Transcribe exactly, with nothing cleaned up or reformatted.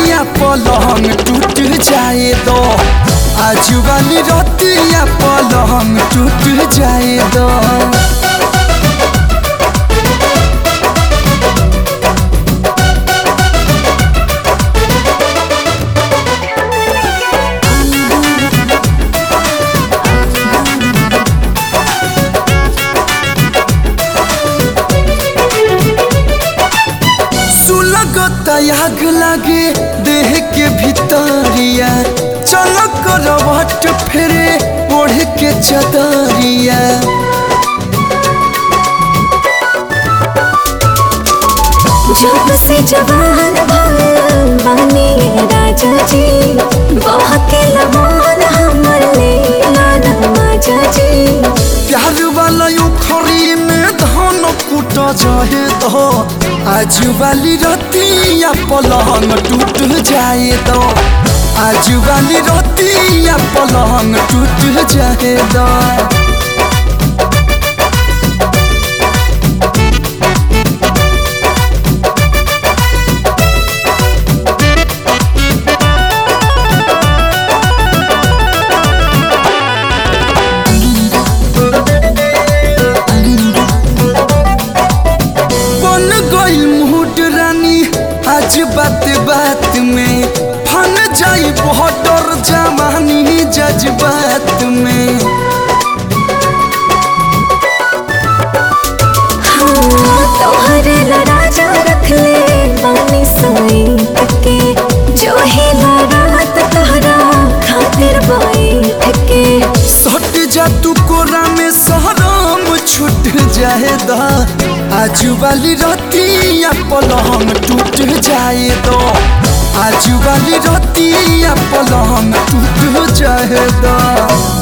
रतिया पलंग टूट जाए दो, आज वाली रतिया पलंग टूट जाए दो। आग लागे देह के भितरिया, चल करवट फेरे ओढ़ के चदरिया। जब से जवान बने राजा जी, बहके लमान हमर लेला नमाजा जी। प्यार वाला उखरी में धान कुट जाए दो, आज वाली रतिया पलंग टूट जाए दो, आज वाली रतिया पलंग टूट जाए दो। आज बात बात में फन जाई बहुत डर जवानी जज्बात में। हाँ, तोहरे राजा रख ले बानी सोई के, जो ही रात तोहरा खातिर बैठ के। सट जा तू कोरा में सहराम छूट जाए दा, आज वाली रतिया पलंग टूट जाए दो, आज वाली रतिया पलंग टूट जाए दो।